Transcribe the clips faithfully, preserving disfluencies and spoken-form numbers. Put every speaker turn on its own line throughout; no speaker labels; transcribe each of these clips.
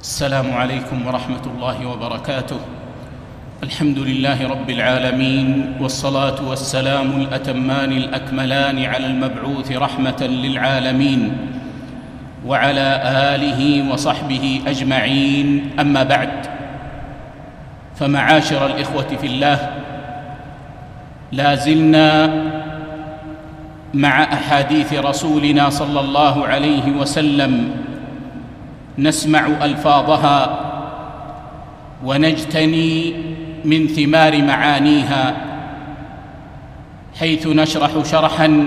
السلام عليكم ورحمة الله وبركاته. الحمد لله رب العالمين، والصلاة والسلام الأتمان الأكملان على المبعوث رحمة للعالمين وعلى آله وصحبه أجمعين، أما بعد، فمعاشر الإخوة في الله، لا زلنا مع أحاديث رسولنا صلى الله عليه وسلم نسمع ألفاظها ونجتني من ثمار معانيها، حيث نشرح شرحاً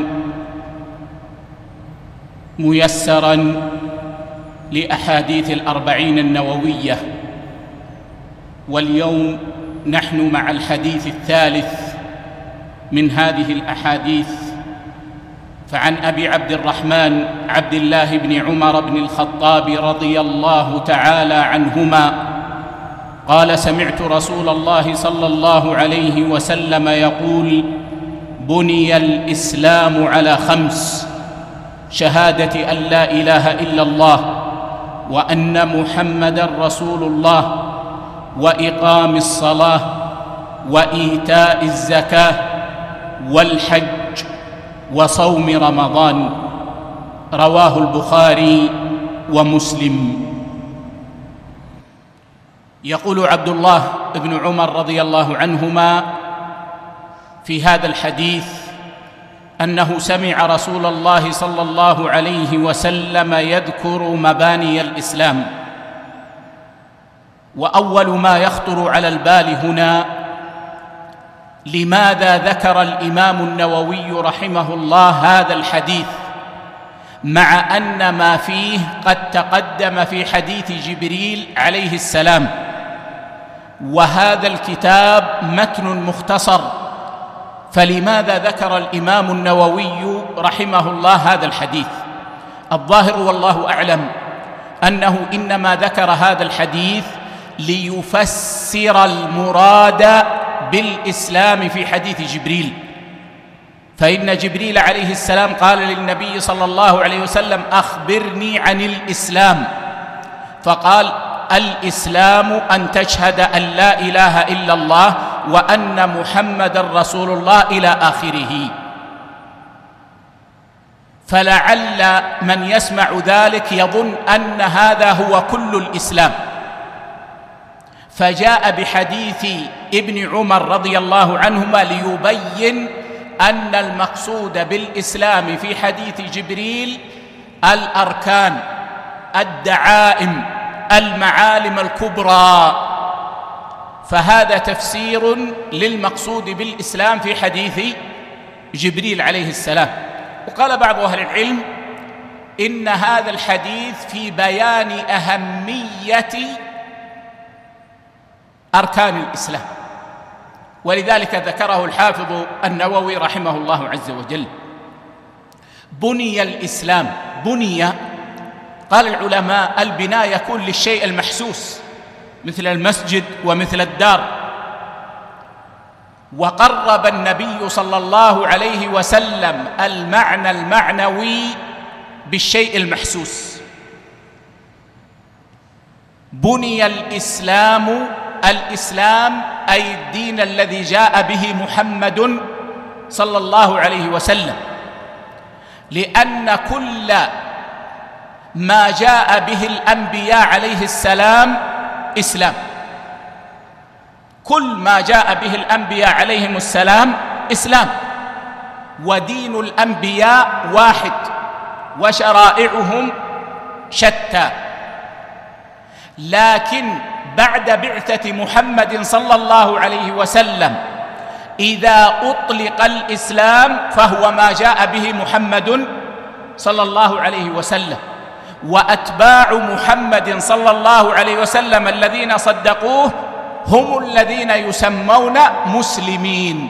ميسراً لأحاديث الأربعين النووية. واليوم نحن مع الحديث الثالث من هذه الأحاديث. فعن أبي عبد الرحمن عبد الله بن عمر بن الخطاب رضي الله تعالى عنهما قال: سمعت رسول الله صلى الله عليه وسلم يقول: بني الإسلام على خمس: شهادة أن لا إله إلا الله وأن محمدًا رسول الله، وإقام الصلاة، وإيتاء الزكاة، والحج، وصوم رمضان. رواه البخاري ومسلم. يقول عبد الله بن عمر رضي الله عنهما في هذا الحديث أنه سمع رسول الله صلى الله عليه وسلم يذكر مباني الإسلام. وأول ما يخطر على البال هنا: لماذا ذكر الإمام النووي رحمه الله هذا الحديث، مع أن ما فيه قد تقدم في حديث جبريل عليه السلام، وهذا الكتاب متن مختصر؟ فلماذا ذكر الإمام النووي رحمه الله هذا الحديث؟ الظاهر والله أعلم أنه إنما ذكر هذا الحديث ليفسر المراد بالإسلام في حديث جبريل. فإن جبريل عليه السلام قال للنبي صلى الله عليه وسلم: أخبرني عن الإسلام، فقال: الإسلام أن تشهد أن لا إله إلا الله وأن محمدًا رسول الله، إلى آخره. فلعل من يسمع ذلك يظن أن هذا هو كل الإسلام، فجاء بحديث ابن عمر رضي الله عنهما ليبين أن المقصود بالإسلام في حديث جبريل الأركان، الدعائم، المعالم الكبرى. فهذا تفسير للمقصود بالإسلام في حديث جبريل عليه السلام. وقال بعض أهل العلم إن هذا الحديث في بيان أهمية أركان الإسلام، ولذلك ذكره الحافظ النووي رحمه الله عز وجل. بني الإسلام. بني، قال العلماء: البناء يكون للشيء المحسوس مثل المسجد ومثل الدار. وقرب النبي صلى الله عليه وسلم المعنى المعنوي بالشيء المحسوس. بني الإسلام، الإسلام أي الدين الذي جاء به محمد صلى الله عليه وسلم، لأن كل ما جاء به الأنبياء عليه السلام إسلام. كل ما جاء به الأنبياء عليهم السلام إسلام، ودين الأنبياء واحد وشرائعهم شتى. لكن بعد بعثة محمد صلى الله عليه وسلم إذا أطلق الإسلام فهو ما جاء به محمد صلى الله عليه وسلم، وأتباع محمد صلى الله عليه وسلم الذين صدقوه هم الذين يسمون مسلمين.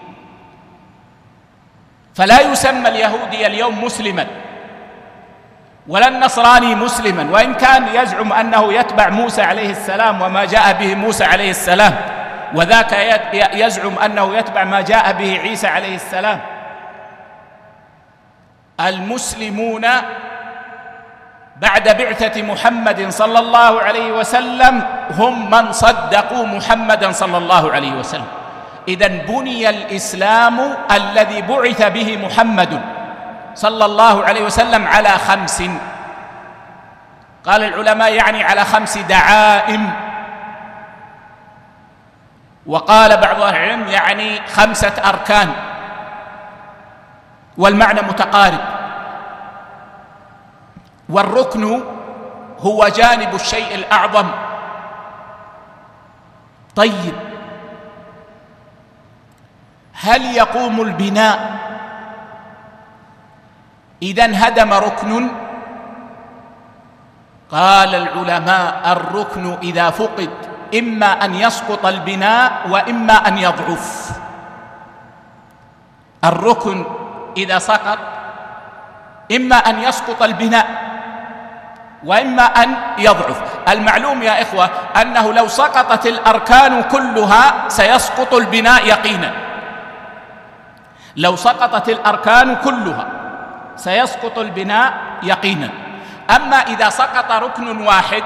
فلا يسمى اليهودي اليوم مسلما، ولا النصراني مسلما، وإن كان يزعم أنه يتبع موسى عليه السلام وما جاء به موسى عليه السلام، وذاك يزعم أنه يتبع ما جاء به عيسى عليه السلام. المسلمون بعد بعثة محمد صلى الله عليه وسلم هم من صدقوا محمدا صلى الله عليه وسلم. إذن بني الإسلام الذي بعث به محمد صلى الله عليه وسلم على خمس، قال العلماء يعني على خمس دعائم، وقال بعض أهل العلم يعني خمسة أركان، والمعنى متقارب. والركن هو جانب الشيء الأعظم. طيب، هل يقوم البناء إذا انهدم ركن؟ قال العلماء الركن إذا فقد إما أن يسقط البناء وإما أن يضعف. الركن إذا سقط إما أن يسقط البناء وإما أن يضعف. المعلوم يا إخوة أنه لو سقطت الأركان كلها سيسقط البناء يقينا، لو سقطت الأركان كلها سيسقط البناء يقينا. أما إذا سقط ركن واحد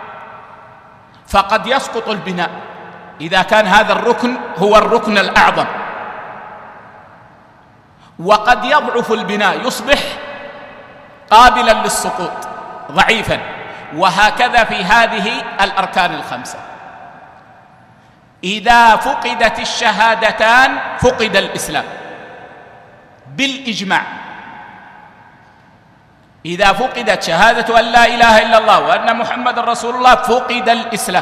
فقد يسقط البناء إذا كان هذا الركن هو الركن الأعظم، وقد يضعف البناء يصبح قابلا للسقوط ضعيفا. وهكذا في هذه الأركان الخمسة، إذا فقدت الشهادتان فقد الإسلام بالإجماع. إذا فقدت شهادة أن لا إله إلا الله وأن محمد رسول الله فقد الإسلام.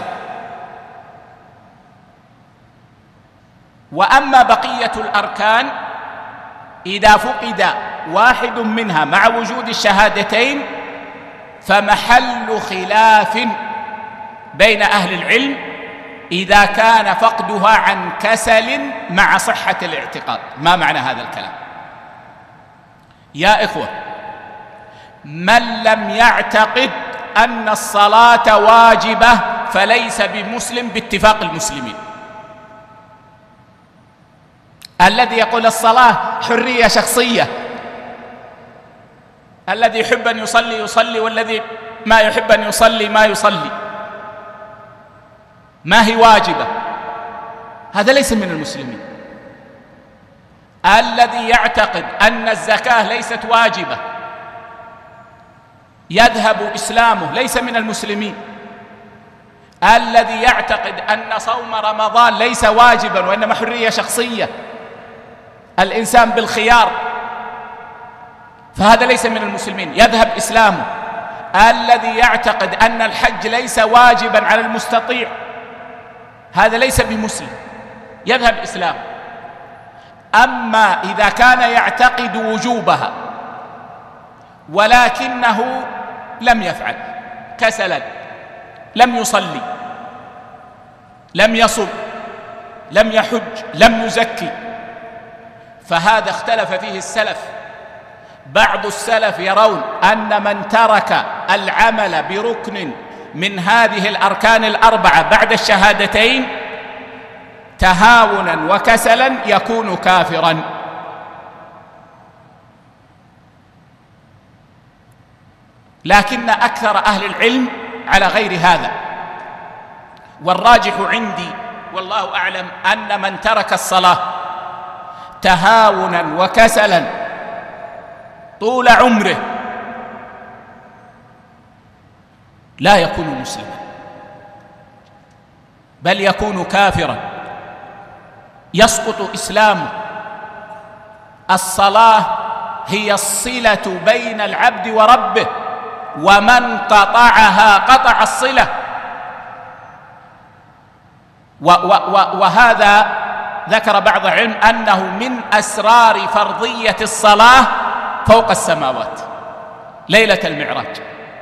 وأما بقية الأركان إذا فقد واحد منها مع وجود الشهادتين فمحل خلاف بين أهل العلم إذا كان فقدها عن كسل مع صحة الاعتقاد. ما معنى هذا الكلام؟ يا إخوة، من لم يعتقد أن الصلاة واجبة فليس بمسلم باتفاق المسلمين. الذي يقول الصلاة حرية شخصية، الذي يحب أن يصلي يصلي، والذي ما يحب أن يصلي ما يصلي، ما هي واجبة، هذا ليس من المسلمين. الذي يعتقد أن الزكاة ليست واجبة يذهب إسلامه، ليس من المسلمين. الذي يعتقد أن صوم رمضان ليس واجبا وإنما حرية شخصية، الإنسان بالخيار، فهذا ليس من المسلمين، يذهب إسلامه. الذي يعتقد أن الحج ليس واجبا على المستطيع هذا ليس بمسلم، يذهب إسلامه. أما إذا كان يعتقد وجوبها ولكنه لم يفعل، كسلا، لم يصلي، لم يصم، لم يحج، لم يزكي، فهذا اختلف فيه السلف. بعض السلف يرون أن من ترك العمل بركن من هذه الأركان الأربعة بعد الشهادتين تهاونا وكسلا يكون كافرا. لكن أكثر أهل العلم على غير هذا، والراجح عندي والله أعلم أن من ترك الصلاة تهاونا وكسلا طول عمره لا يكون مسلما، بل يكون كافرا، يسقط إسلامه. الصلاة هي الصلة بين العبد وربه، ومن قطعها قطع الصلة. وهذا ذكر بعض العلم أنه من أسرار فرضية الصلاة فوق السماوات ليلة المعراج،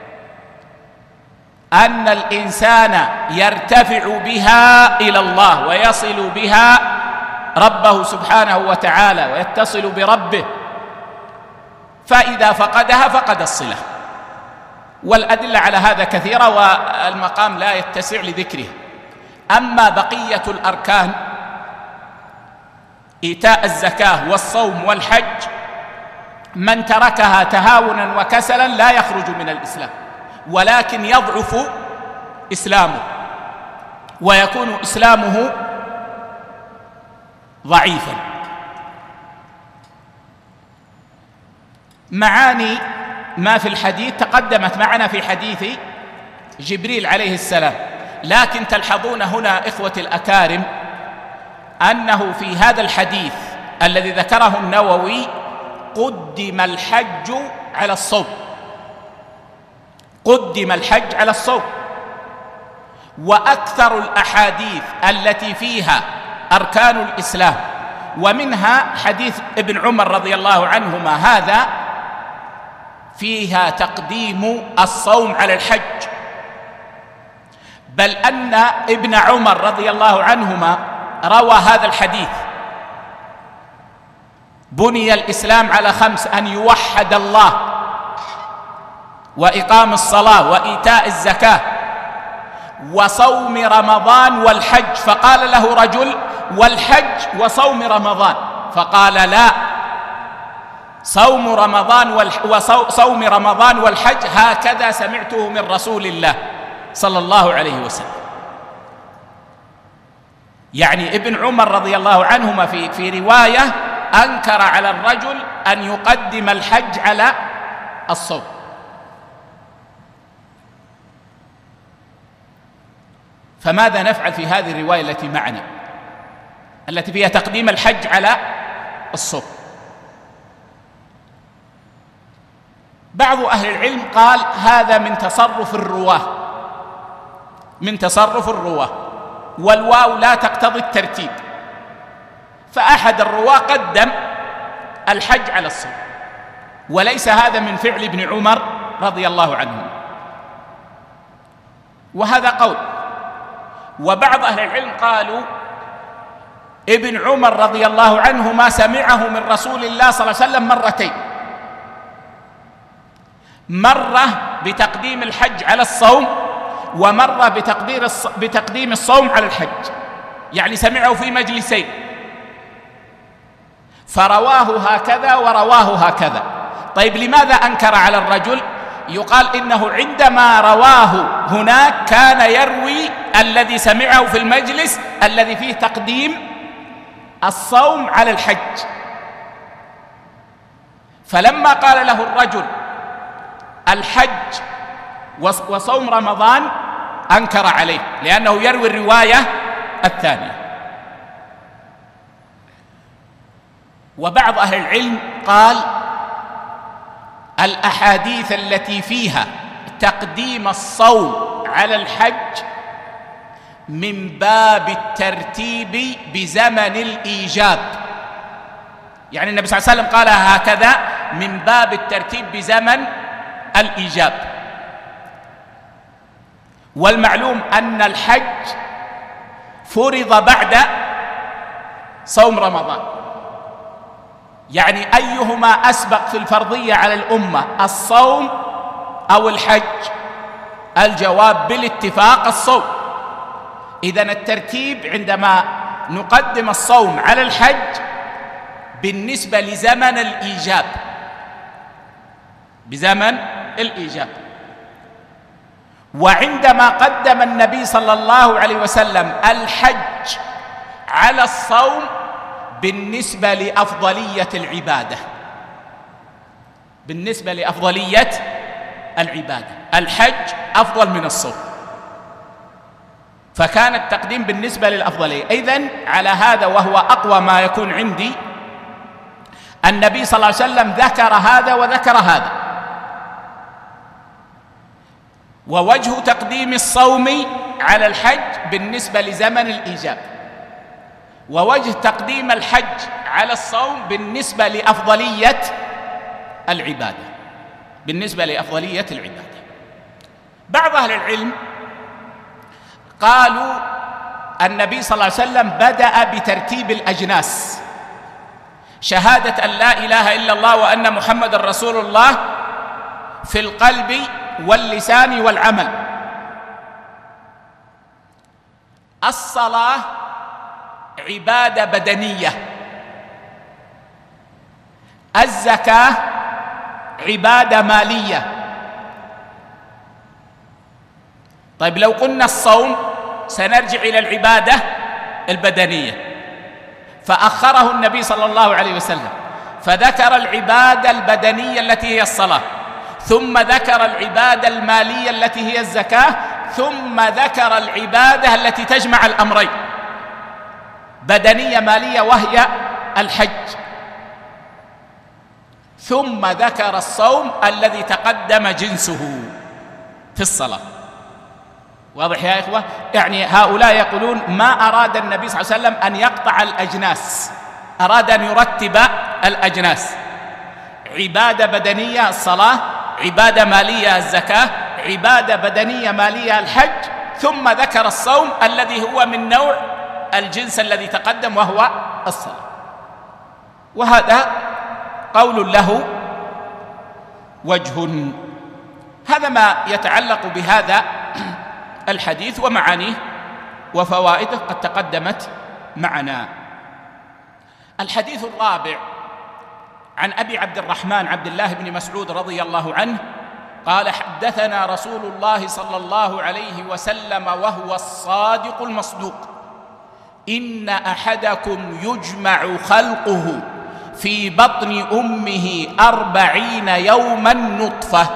أن الإنسان يرتفع بها إلى الله ويصل بها ربه سبحانه وتعالى ويتصل بربه، فإذا فقدها فقد الصلة. والأدلة على هذا كثيرة والمقام لا يتسع لذكرها. أما بقية الأركان إيتاء الزكاة والصوم والحج من تركها تهاونا وكسلا لا يخرج من الإسلام، ولكن يضعف إسلامه ويكون إسلامه ضعيفا. معاني ما في الحديث تقدمت معنا في حديث جبريل عليه السلام، لكن تلحظون هنا إخوتي الأكارم أنه في هذا الحديث الذي ذكره النووي قدم الحج على الصوم، قدم الحج على الصوم. وأكثر الأحاديث التي فيها أركان الإسلام ومنها حديث ابن عمر رضي الله عنهما هذا فيها تقديم الصوم على الحج، بل أن ابن عمر رضي الله عنهما روى هذا الحديث: بني الإسلام على خمس: أن يوحد الله، وإقام الصلاة، وإيتاء الزكاة، وصوم رمضان، والحج. فقال له رجل: والحج وصوم رمضان؟ فقال: لا، صوم رمضان وصوم رمضان والحج هكذا سمعته من رسول الله صلى الله عليه وسلم. يعني ابن عمر رضي الله عنهما في في رواية أنكر على الرجل أن يقدم الحج على الصوم. فماذا نفعل في هذه الرواية التي معنا التي فيها تقديم الحج على الصوم؟ بعض أهل العلم قال هذا من تصرف الرواه، من تصرف الرواه، والواو لا تقتضي الترتيب، فأحد الرواه قدم الحج على الصوم، وليس هذا من فعل ابن عمر رضي الله عنه، وهذا قول. وبعض أهل العلم قالوا ابن عمر رضي الله عنه ما سمعه من رسول الله صلى الله عليه وسلم مرتين، مرة بتقديم الحج على الصوم، ومرة بتقدير الص... بتقديم الصوم على الحج، يعني سمعه في مجلسين، فرواه هكذا ورواه هكذا. طيب لماذا أنكر على الرجل؟ يقال إنه عندما رواه هناك كان يروي الذي سمعه في المجلس الذي فيه تقديم الصوم على الحج، فلما قال له الرجل الحج وصوم رمضان أنكر عليه، لأنه يروي الرواية الثانية. وبعض أهل العلم قال الأحاديث التي فيها تقديم الصوم على الحج من باب الترتيب بزمن الإيجاب، يعني النبي صلى الله عليه وسلم قال هكذا من باب الترتيب بزمن الإيجاب. والمعلوم أن الحج فرض بعد صوم رمضان، يعني أيهما أسبق في الفرضية على الأمة، الصوم أو الحج؟ الجواب بالاتفاق الصوم. إذن الترتيب عندما نقدم الصوم على الحج بالنسبة لزمن الإيجاب، بزمن الإيجاب. وعندما قدم النبي صلى الله عليه وسلم الحج على الصوم بالنسبة لأفضلية العبادة، بالنسبة لأفضلية العبادة الحج أفضل من الصوم، فكان التقديم بالنسبة للأفضلية. إذن على هذا، وهو أقوى ما يكون عندي، النبي صلى الله عليه وسلم ذكر هذا وذكر هذا. ووجه تقديم الصوم على الحج بالنسبة لزمن الإيجاب، ووجه تقديم الحج على الصوم بالنسبة لأفضلية العبادة، بالنسبة لأفضلية العبادة. بعض أهل العلم قالوا النبي صلى الله عليه وسلم بدأ بترتيب الأجناس، شهادة أن لا إله إلا الله وأن محمد رسول الله في القلب واللسان والعمل. الصلاة عبادة بدنية، الزكاة عبادة مالية، طيب لو قلنا الصوم سنرجع إلى العبادة البدنية، فأخره النبي صلى الله عليه وسلم فذكر العبادة البدنية التي هي الصلاة، ثم ذكر العبادة المالية التي هي الزكاة، ثم ذكر العبادة التي تجمع الأمرين بدنية مالية وهي الحج، ثم ذكر الصوم الذي تقدم جنسه في الصلاة. واضح يا إخوة؟ يعني هؤلاء يقولون ما أراد النبي صلى الله عليه وسلم أن يقطع الأجناس، أراد أن يرتب الأجناس، عبادة بدنية الصلاة، عبادة مالية الزكاة، عبادة بدنية مالية الحج، ثم ذكر الصوم الذي هو من نوع الجنس الذي تقدم وهو الصلاة. وهذا قول له وجه. هذا ما يتعلق بهذا الحديث ومعانيه وفوائده قد تقدمت معنا. الحديث الرابع عن أبي عبد الرحمن عبد الله بن مسعود رضي الله عنه قال: حدثنا رسول الله صلى الله عليه وسلم وهو الصادق المصدوق: إن أحدكم يجمع خلقه في بطن أمه أربعين يوما نطفة،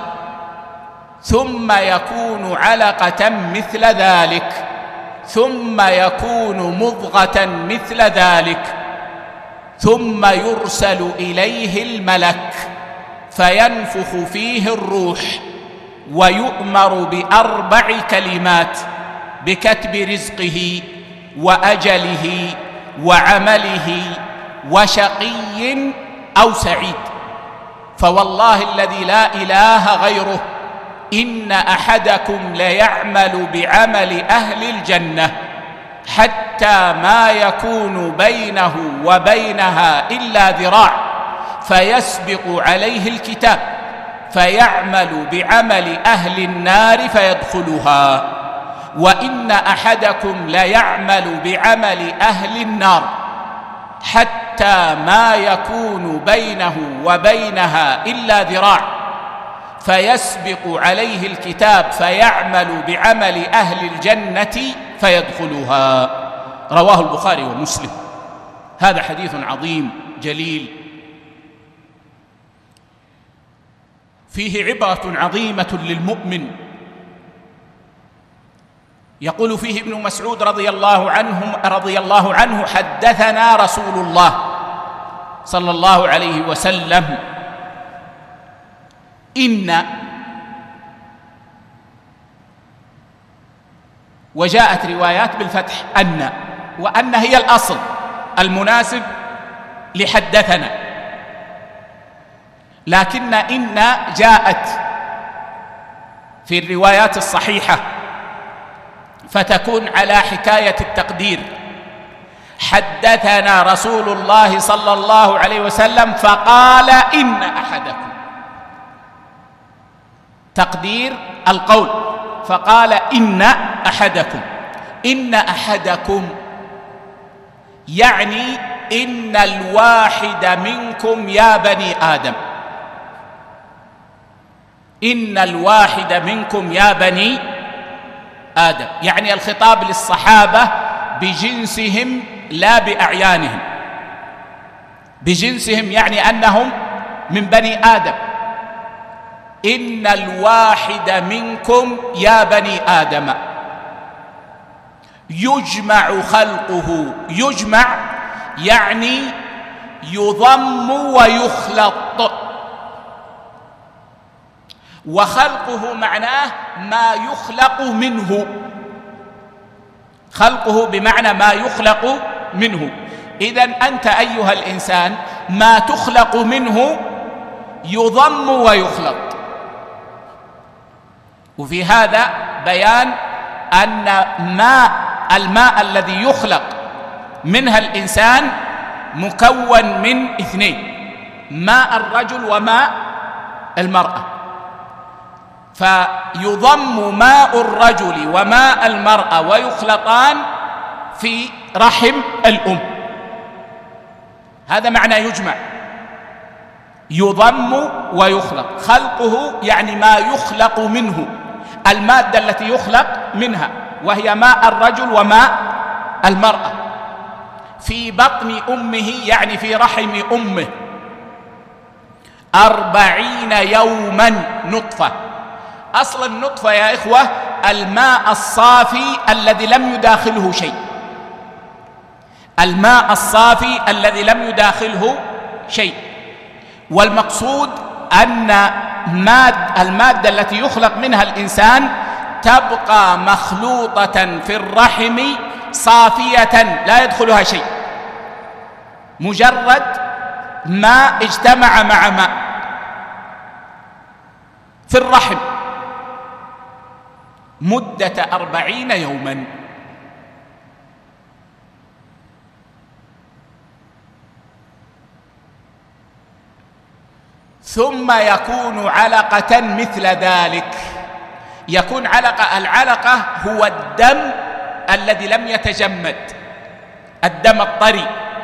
ثم يكون علقة مثل ذلك، ثم يكون مضغة مثل ذلك، ثم يرسل إليه الملك فينفخ فيه الروح، ويؤمر بأربع كلمات: بكتب رزقه وأجله وعمله وشقي أو سعيد. فوالله الذي لا إله غيره إن أحدكم ليعمل بعمل أهل الجنة حتى ما يكون بينه وبينها إلا ذراع، فيسبق عليه الكتاب فيعمل بعمل أهل النار فيدخلها، وإن أحدكم ليعمل بعمل أهل النار حتى ما يكون بينه وبينها إلا ذراع، فيسبق عليه الكتاب فيعمل بعمل أهل الجنة فيدخلها. رواه البخاري ومسلم. هذا حديث عظيم جليل فيه عبرة عظيمة للمؤمن. يقول فيه ابن مسعود رضي الله عنه رضي الله عنه: حدثنا رسول الله صلى الله عليه وسلم إن، وجاءت روايات بالفتح أن، وأن هي الأصل المناسب لحدثنا، لكن إن جاءت في الروايات الصحيحة فتكون على حكاية التقدير: حدثنا رسول الله صلى الله عليه وسلم فقال إن أحدكم، تقدير القول، فقال إن أحدكم. إن أحدكم يعني إن الواحد منكم يا بني آدم، إن الواحد منكم يا بني آدم، يعني الخطاب للصحابة بجنسهم لا بأعيانهم، بجنسهم يعني أنهم من بني آدم. إن الواحد منكم يا بني آدم يجمع خلقه، يجمع يعني يضم ويخلط، وخلقه معناه ما يخلق منه، خلقه بمعنى ما يخلق منه. إذن أنت أيها الإنسان ما تخلق منه يضم ويخلط. وفي هذا بيان أن ماء الماء الذي يخلق منها الإنسان مكون من اثنين: ماء الرجل وماء المرأة، فيضم ماء الرجل وماء المرأة ويخلطان في رحم الأم. هذا معنى يجمع، يضم ويخلق. خلقه يعني ما يخلق منه، المادة التي يخلق منها، وهي ماء الرجل وماء المرأة، في بطن أمه يعني في رحم أمه أربعين يوما نطفة. أصل النطفة يا إخوة الماء الصافي الذي لم يداخله شيء، الماء الصافي الذي لم يداخله شيء. والمقصود أن المادة التي يخلق منها الإنسان تبقى مخلوطة في الرحم صافية لا يدخلها شيء، مجرد ماء اجتمع مع ماء في الرحم مدة أربعين يوما. ثم يكون علقة مثل ذلك. يكون علقة، العلقة هو الدم الذي لم يتجمد، الدم الطري،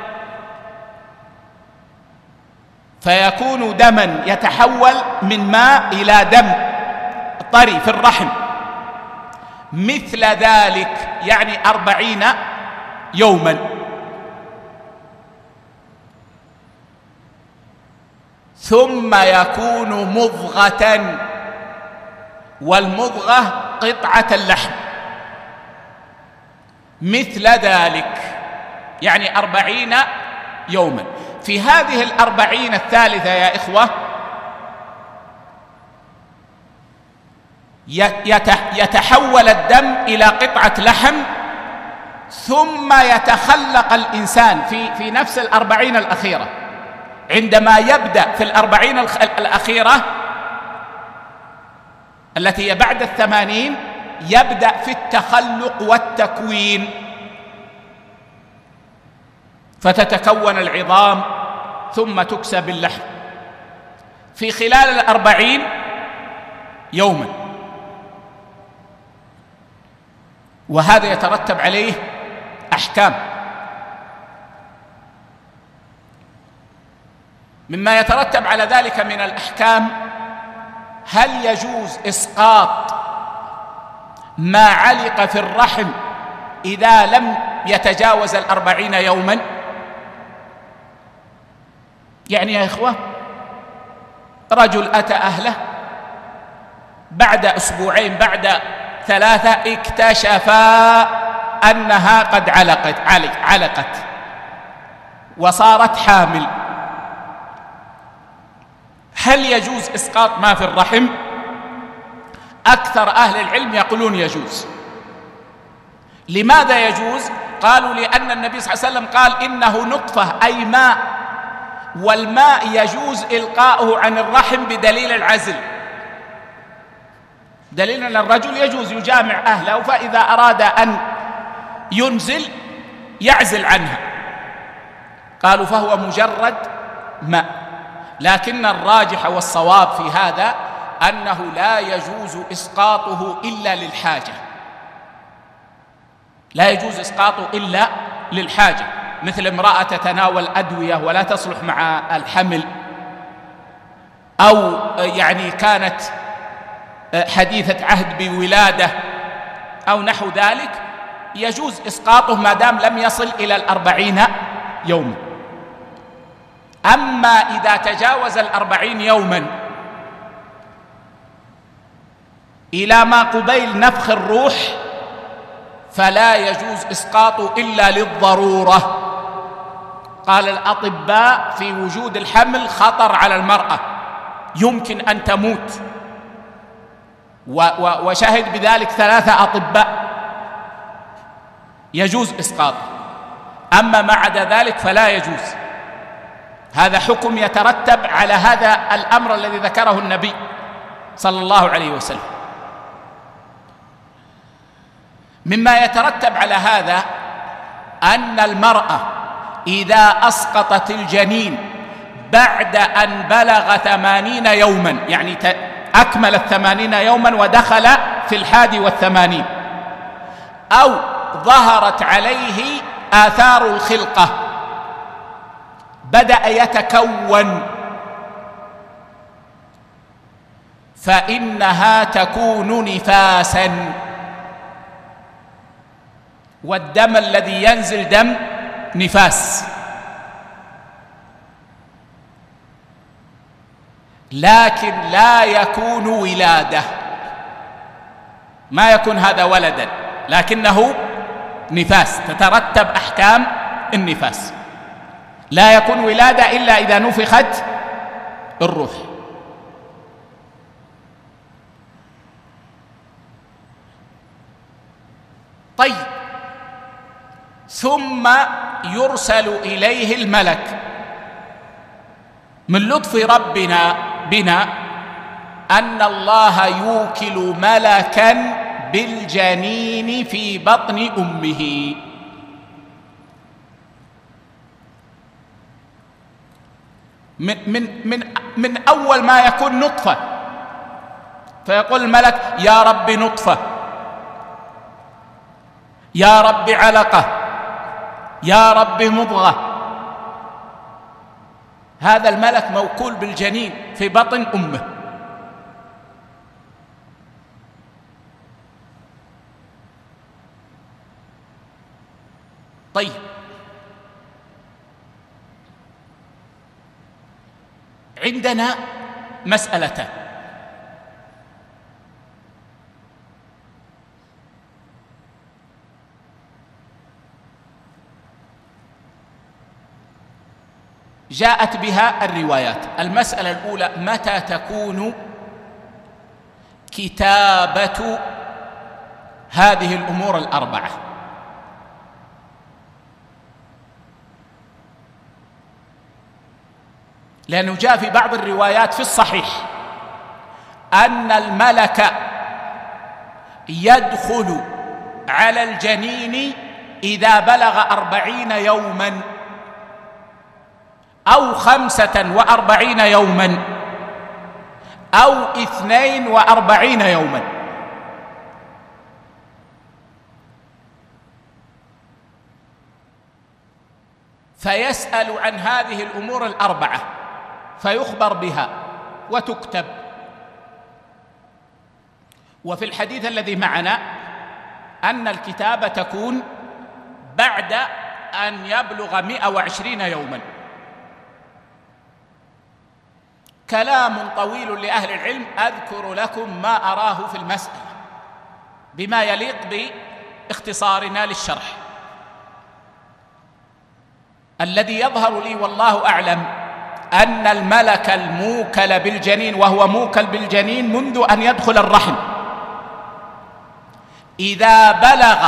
فيكون دما يتحول من ماء إلى دم طري في الرحم مثل ذلك، يعني أربعين يوما. ثم يكون مضغة، والمضغة قطعة اللحم مثل ذلك، يعني أربعين يوما. في هذه الأربعين الثالثة يا إخوة يتحول الدم إلى قطعة لحم، ثم يتخلق الإنسان في في نفس الأربعين الأخيرة. عندما يبدأ في الأربعين الأخيرة التي هي بعد الثمانين يبدأ في التخلق والتكوين، فتتكون العظام ثم تكسى اللحم في خلال الأربعين يوما. وهذا يترتب عليه أحكام. مما يترتب على ذلك من الأحكام: هل يجوز إسقاط ما علق في الرحم إذا لم يتجاوز الأربعين يوما؟ يعني يا إخوة رجل أتى أهله بعد أسبوعين بعد ثلاثة اكتشف أنها قد علقت علقت وصارت حامل، هل يجوز إسقاط ما في الرحم؟ أكثر أهل العلم يقولون يجوز. لماذا يجوز؟ قالوا لأن النبي صلى الله عليه وسلم قال إنه نطفة أي ماء، والماء يجوز إلقاؤه عن الرحم بدليل العزل، دليل أن الرجل يجوز يجامع أهله، فإذا أراد أن ينزل يعزل عنها، قالوا فهو مجرد ماء. لكن الراجح والصواب في هذا أنه لا يجوز إسقاطه إلا للحاجة، لا يجوز إسقاطه إلا للحاجة، مثل امرأة تتناول أدوية ولا تصلح مع الحمل، أو يعني كانت حديثة عهد بولادة أو نحو ذلك، يجوز إسقاطه ما دام لم يصل إلى الأربعين يوما. أما إذا تجاوز الأربعين يوما إلى ما قبيل نفخ الروح فلا يجوز إسقاطه إلا للضرورة. قال الأطباء في وجود الحمل خطر على المرأة، يمكن أن تموت، وشهد بذلك ثلاثة أطباء، يجوز إسقاطه. أما ما عدا ذلك فلا يجوز. هذا حكم يترتب على هذا الأمر الذي ذكره النبي صلى الله عليه وسلم. مما يترتب على هذا أن المرأة إذا أسقطت الجنين بعد أن بلغ ثمانين يوما، يعني أكمل الثمانين يوما ودخل في الحادي والثمانين، أو ظهرت عليه آثار الخلقة، بدأ يتكون، فإنها تكون نفاسا، والدم الذي ينزل دم نفاس، لكن لا يكون ولادة، ما يكون هذا ولدا لكنه نفاس، تترتب أحكام النفاس. لا يكون ولادة إلا إذا نفخت الروح. طيب، ثم يرسل إليه الملك. من لطف ربنا بنا أن الله يوكل ملكا بالجنين في بطن أمه. من من من من أول ما يكون نطفة، فيقول الملك: يا رب نطفة، يا رب علقة، يا رب مضغة. هذا الملك موكول بالجنين في بطن أمه. طيب، عندنا مسألتان. جاءت بها الروايات. المسألة الأولى: متى تكون كتابة هذه الأمور الأربعة؟ لأنه جاء في بعض الروايات في الصحيح أن الملك يدخل على الجنين إذا بلغ أربعين يوما أو خمسة وأربعين يوما أو اثنين وأربعين يوما. فيسأل عن هذه الأمور الأربعة فيخبر بها وتكتب. وفي الحديث الذي معنا أن الكتابة تكون بعد أن يبلغ مئة وعشرين يوما. كلام طويل لأهل العلم، أذكر لكم ما أراه في المسألة بما يليق باختصارنا للشرح. الذي يظهر لي والله أعلم أن الملك الموكل بالجنين، وهو موكل بالجنين منذ أن يدخل الرحم، إذا بلغ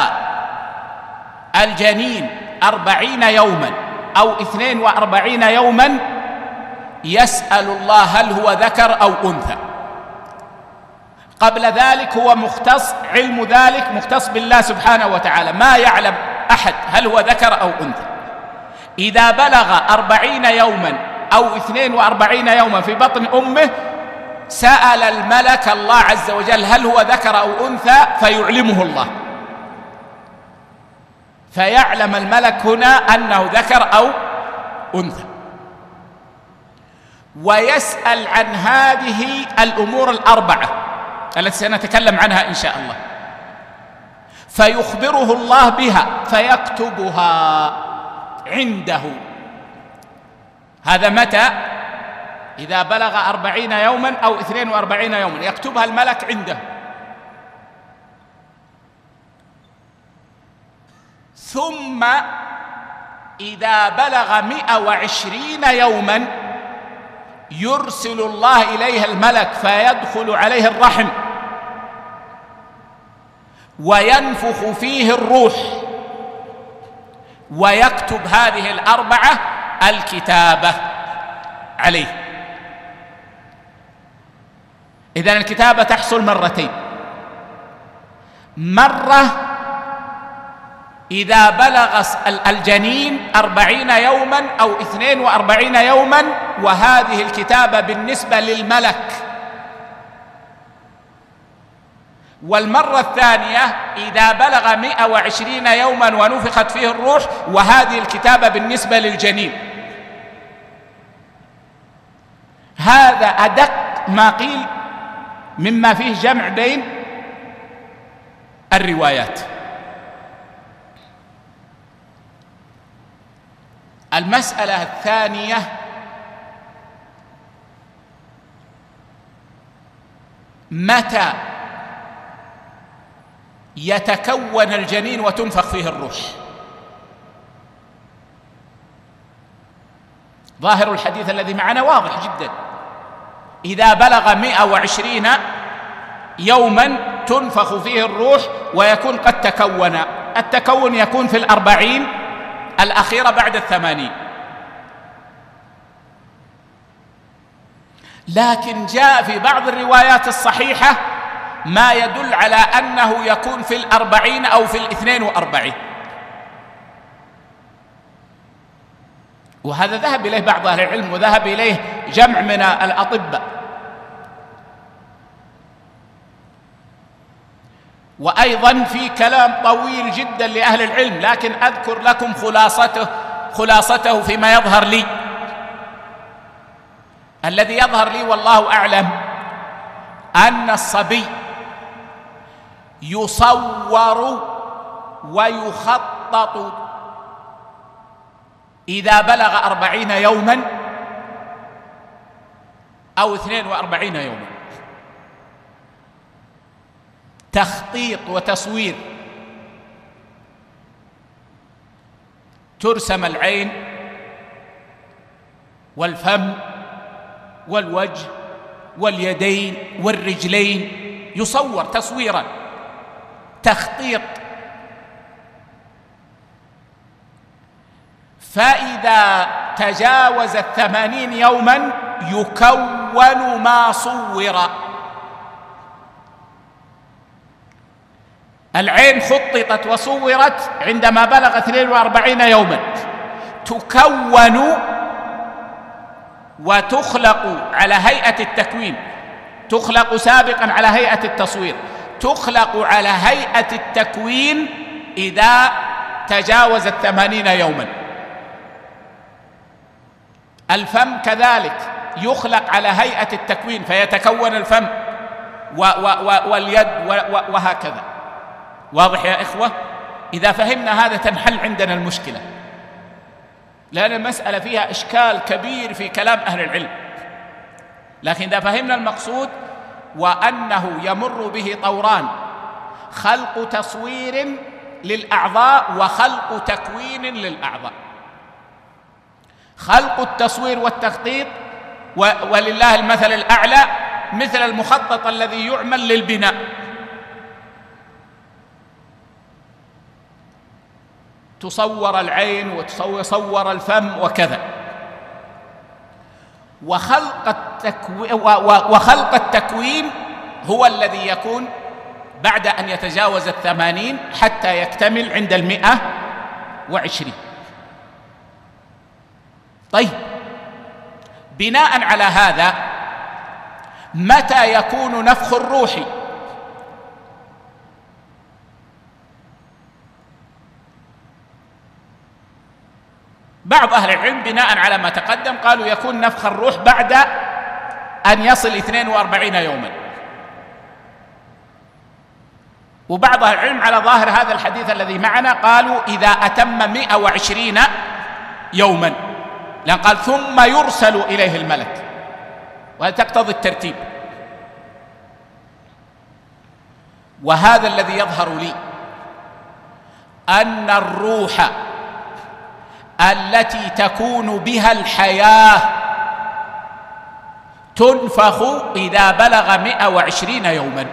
الجنين أربعين يوما أو اثنين وأربعين يوما يسأل الله هل هو ذكر أو أنثى. قبل ذلك هو مختص، علم ذلك مختص بالله سبحانه وتعالى، ما يعلم أحد هل هو ذكر أو أنثى. إذا بلغ أربعين يوما أو اثنين وأربعين يوما في بطن أمه سأل الملك الله عز وجل هل هو ذكر أو أنثى، فيعلمه الله، فيعلم الملك هنا أنه ذكر أو أنثى، ويسأل عن هذه الأمور الأربعة التي سنتكلم عنها إن شاء الله، فيخبره الله بها فيكتبها عنده. هذا متى؟ إذا بلغ أربعين يوما أو اثنين وأربعين يوما يكتبها الملك عنده. ثم إذا بلغ مئة وعشرين يوما يرسل الله إليه الملك فيدخل عليه الرحم وينفخ فيه الروح ويكتب هذه الأربعة الكتابة عليه. إذن الكتابة تحصل مرتين: مرة إذا بلغ الجنين أربعين يوما أو اثنين وأربعين يوما، وهذه الكتابة بالنسبة للملك. والمرة الثانية إذا بلغ مئة وعشرين يوما ونفخت فيه الروح، وهذه الكتابة بالنسبة للجنين. هذا أدق ما قيل مما فيه جمع بين الروايات. المسألة الثانية: متى يتكون الجنين وتنفخ فيه الروح؟ ظاهر الحديث الذي معنا واضح جدا: إذا بلغ مئة وعشرين يوما تنفخ فيه الروح ويكون قد تكون. التكون يكون في الأربعين الأخيرة بعد الثمانين. لكن جاء في بعض الروايات الصحيحة ما يدل على أنه يكون في الأربعين أو في الاثنين وأربعين، وهذا ذهب إليه بعض أهل العلم وذهب إليه جمع من الأطباء. وأيضا في كلام طويل جدا لأهل العلم، لكن أذكر لكم خلاصته خلاصته فيما يظهر لي. الذي يظهر لي والله أعلم أن الصبي يصور ويخطط إذا بلغ أربعين يوما أو اثنين وأربعين يوما، تخطيط وتصوير. ترسم العين والفم والوجه واليدين والرجلين، يصور تصويرا، تخطيط. فإذا تجاوز الثمانين يوما يكون ما صور. العين خططت وصورت عندما بلغ اثنين وأربعين يوما، تكون وتخلق على هيئة التكوين، تخلق سابقا على هيئة التصوير، تخلق على هيئة التكوين إذا تجاوز الثمانين يوما. الفم كذلك يخلق على هيئة التكوين فيتكون الفم واليد وهكذا. واضح يا إخوة؟ إذا فهمنا هذا تنحل عندنا المشكلة، لأن المسألة فيها إشكال كبير في كلام أهل العلم. لكن إذا فهمنا المقصود، وأنه يمر به طوران: خلق تصوير للأعضاء وخلق تكوين للأعضاء. خلق التصوير والتخطيط، ولله المثل الأعلى، مثل المخطط الذي يعمل للبناء. تصور العين وتصور الفم وكذا. وخلق التكوين, وخلق التكوين هو الذي يكون بعد أن يتجاوز الثمانين حتى يكتمل عند المئة وعشرين. طيب، بناء على هذا متى يكون نفخ الروح؟ بعض أهل العلم بناء على ما تقدم قالوا يكون نفخ الروح بعد أن يصل اثنين وأربعين يوما. وبعض أهل العلم على ظاهر هذا الحديث الذي معنا قالوا إذا أتم مئة وعشرين يوما، لأن قال ثم يرسل إليه الملك، وهذا تقتضي الترتيب. وهذا الذي يظهر لي أن الروح التي تكون بها الحياة تنفخ إذا بلغ مئة وعشرين يوما.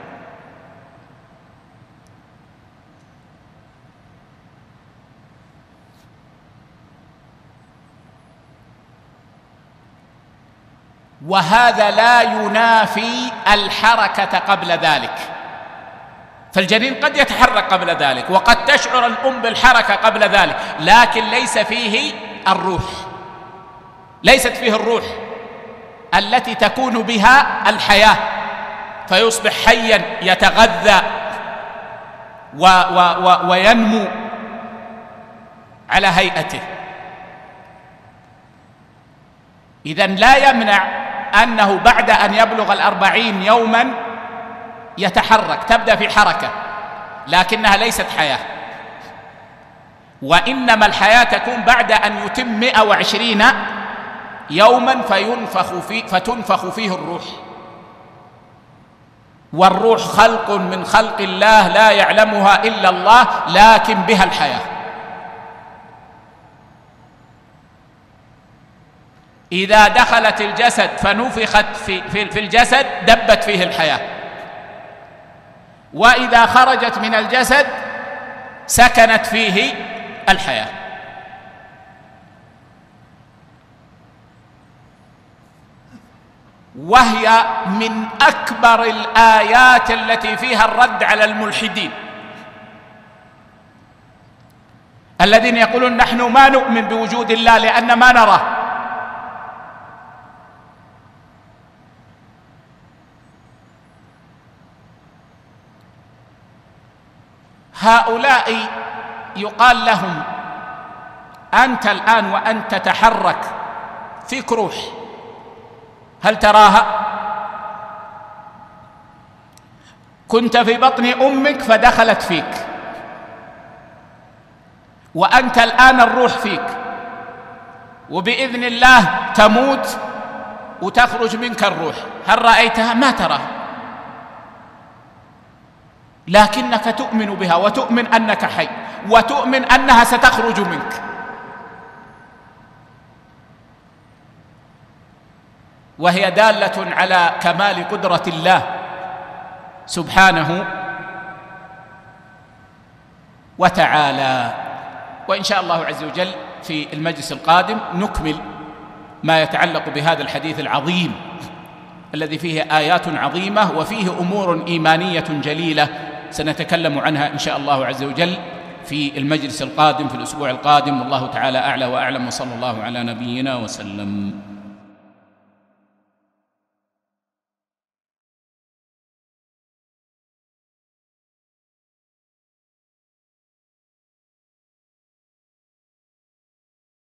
وهذا لا ينافي الحركة قبل ذلك، فالجنين قد يتحرك قبل ذلك وقد تشعر الأم بالحركة قبل ذلك، لكن ليس فيه الروح، ليست فيه الروح التي تكون بها الحياة فيصبح حيا يتغذى و و و وينمو على هيئته. إذن لا يمنع أنه بعد أن يبلغ الأربعين يوما يتحرك، تبدأ في حركة لكنها ليست حياة. وإنما الحياة تكون بعد أن يتم مئة وعشرين يوما فينفخ فيه فتنفخ فيه الروح، والروح خلق من خلق الله لا يعلمها إلا الله، لكن بها الحياة. إذا دخلت الجسد فنفخت في, في, في الجسد دبت فيه الحياة، وإذا خرجت من الجسد سكنت فيه الحياة. وهي من أكبر الآيات التي فيها الرد على الملحدين الذين يقولون نحن ما نؤمن بوجود الله لأن ما نراه. هؤلاء يقال لهم أنت الآن وأنت تتحرك فيك روح، هل تراها؟ كنت في بطن أمك فدخلت فيك، وأنت الآن الروح فيك، وبإذن الله تموت وتخرج منك الروح، هل رأيتها؟ ما تراها، لكنك تؤمن بها وتؤمن أنك حي وتؤمن أنها ستخرج منك. وهي دالة على كمال قدرة الله سبحانه وتعالى. وإن شاء الله عز وجل في المجلس القادم نكمل ما يتعلق بهذا الحديث العظيم الذي فيه آيات عظيمة وفيه أمور إيمانية جليلة سنتكلم عنها إن شاء الله عز وجل في المجلس القادم في الأسبوع القادم. والله تعالى أعلى وأعلم، وصلى الله على نبينا وسلم.